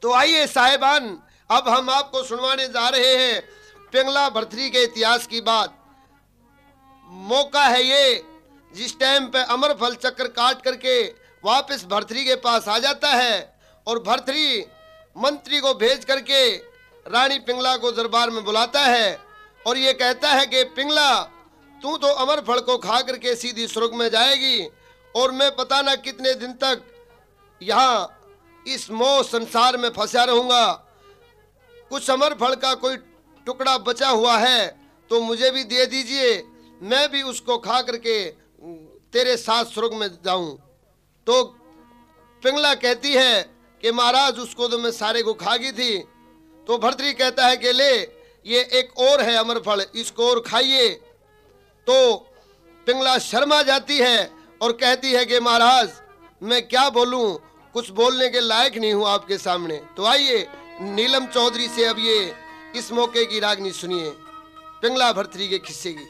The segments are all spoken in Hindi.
तो आइए साहिबान, अब हम आपको सुनवाने जा रहे हैं पिंगला भरथरी के इतिहास की बात। मौका है ये जिस टाइम पे अमरफल चक्र काट करके वापस भरथरी के पास आ जाता है और भरथरी मंत्री को भेज करके रानी पिंगला को दरबार में बुलाता है और ये कहता है कि पिंगला, तू तो अमरफल को खा करके सीधी स्वर्ग में जाएगी और मैं पता ना कितने दिन तक यहाँ इस मोह संसार में फंसा रहूंगा। कुछ अमरफल का कोई टुकड़ा बचा हुआ है तो मुझे भी दे दीजिए, मैं भी उसको खा करके तेरे साथ स्वर्ग में जाऊं। तो पिंगला कहती है कि महाराज उसको तो मैं सारे को खा गई थी। तो भरथरी कहता है कि ले, ये एक और है अमरफल, इसको और खाइए। तो पिंगला शर्मा जाती है और कहती है कि महाराज मैं क्या बोलूं, कुछ बोलने के लायक नहीं हूं आपके सामने। तो आइए नीलम चौधरी से अब ये इस मौके की रागनी सुनिए पिंगला भरथरी के किस्से की।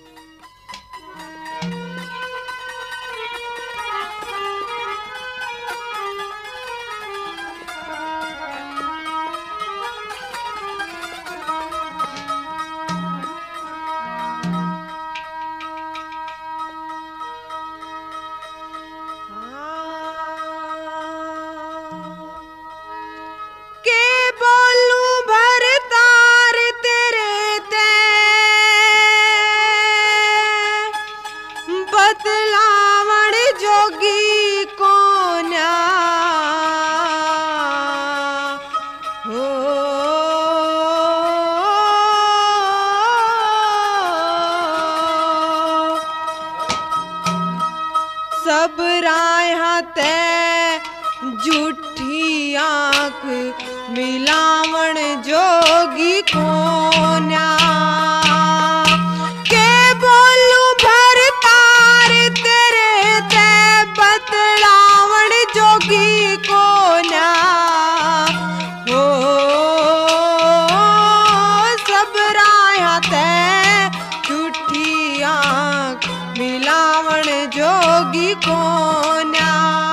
सब राय ते झूठी आंख मिलावण जोगी कोन्या के बोलू भरतार तेरे ते बतलावण जोगी कोन्या हो सब राय ते झूठी आंख मिलावण जोगी कोन्या।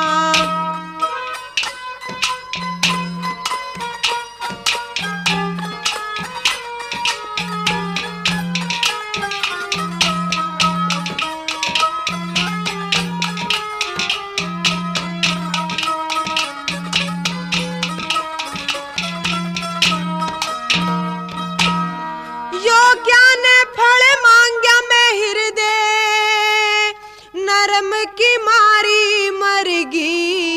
योग्या ने फल मांग्या मैं हृदय नरम की मारी मरगी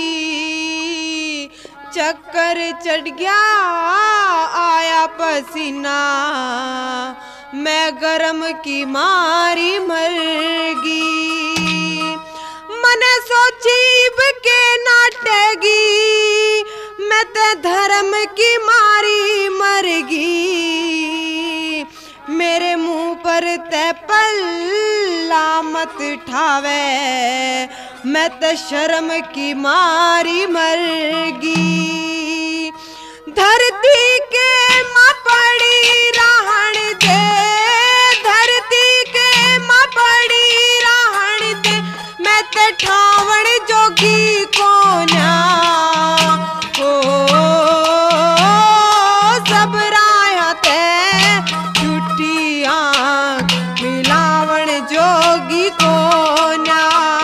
चक्कर चढ़ गया आया पसीना मैं गरम की मारी मरगी मने सोचीब के नाटेगी मैं ते धर्म की मारी मरगी मेरे मुंह पर ते पल्ला मत ठावे मैं ते शर्म की मारी मरगी धरती के मां पड़ी रहन दे धरती के मां पड़ी रहन दे मैं ते ठावण जोगी कोन्या ओ सब राय ते झूठी आंख मिलावण जोगी कोन्या।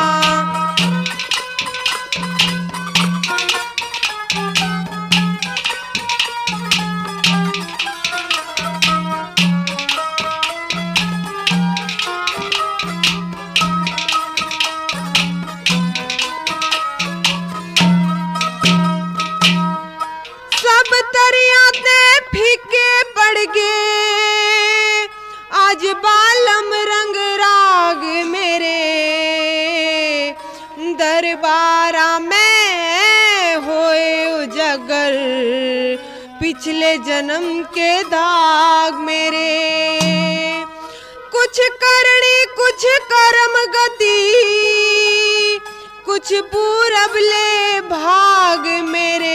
सब तरिया ते फीके पड़ गए आज बालम रंग राग मेरे दरबारा में होए उजागर पिछले जन्म के दाग मेरे कुछ करनी कुछ कर्म गति कुछ पूरब ले भाग मेरे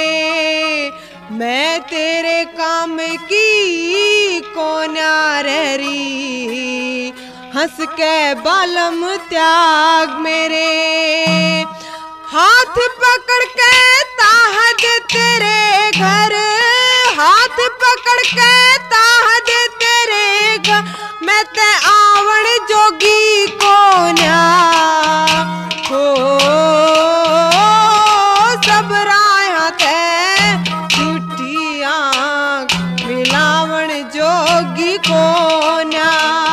मैं तेरे काम की कोन्या रहरी हंस के बालम त्याग मेरे हाथ पकड़ के ताहद तेरे घर पकड़ के ताज तेरे घर मैं ते आवण जोगी को न्या हो सब राया ते झूठी आँख मिलावण जोगी को न्या।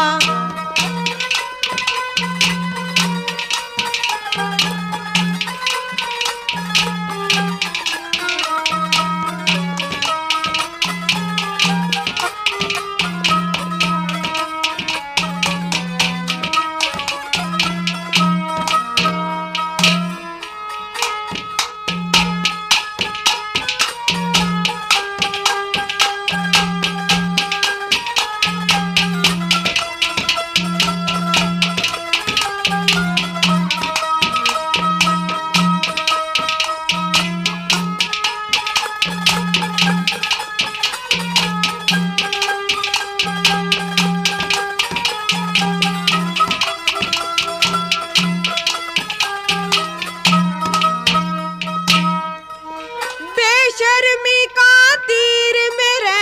बेशर्मी का तीर मेरे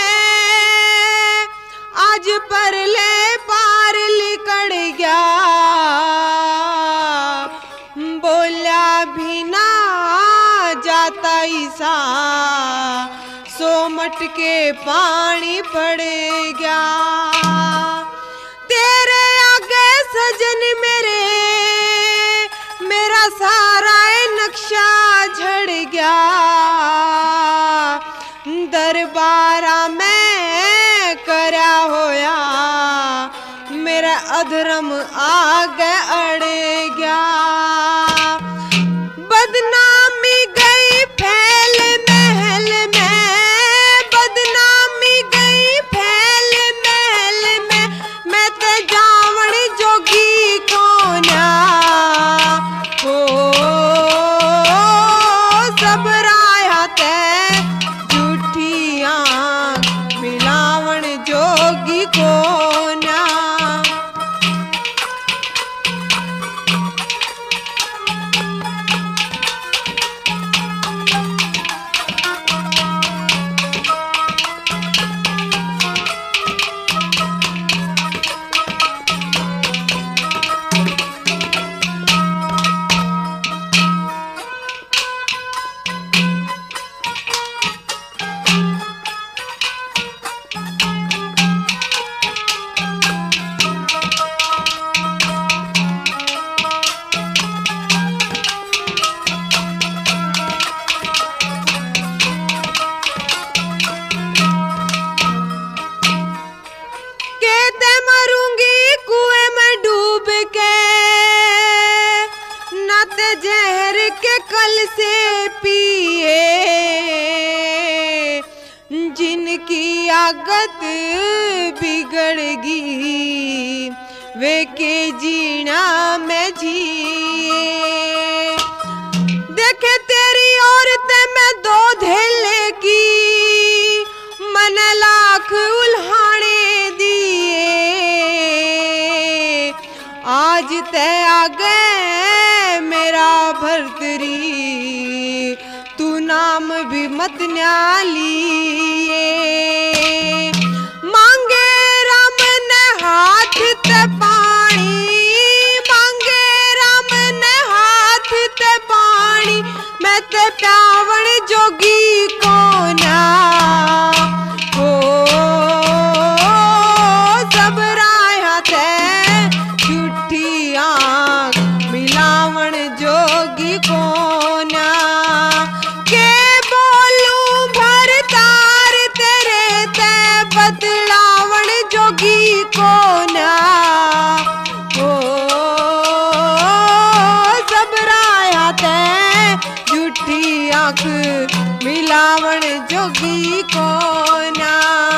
आज परले पार लिकड़ गया बोला भी ना जाता ईसा सो मटके पानी पड़ गया तेरे आगे सजन मेरे मेरा सारा नक्शा झड़ गया दरबारा में करया होया मेरा अधर्म आगे अड़ गया बदनामी गई फैल महल में बदनामी गई फैल महल में मैं ते जावण जोगी को न्या हो सब राया ते झूठी आँख मिलावण जोगी को न्या। जहर के कल से पिए जिनकी आदत बिगड़गी वे के जीना में जिए देखे तेरी औरत में दो धेले की मन लाख उल्हाने दिए आज ते आगे मेरा भरतरी तू नाम भी मत न्यालिए मांगे राम ने हाथ ते पानी मांगे राम ने हाथ ते पानी मैं ते प्यावण जोगी को ना हो सब राया ते झूठी आँख मिलावण जोगी को ना के बोलूं भरतार तेरे ते बतलावण जोगी को ना हो सब राया ते झूठी आँख मिलावण जोगी को ना।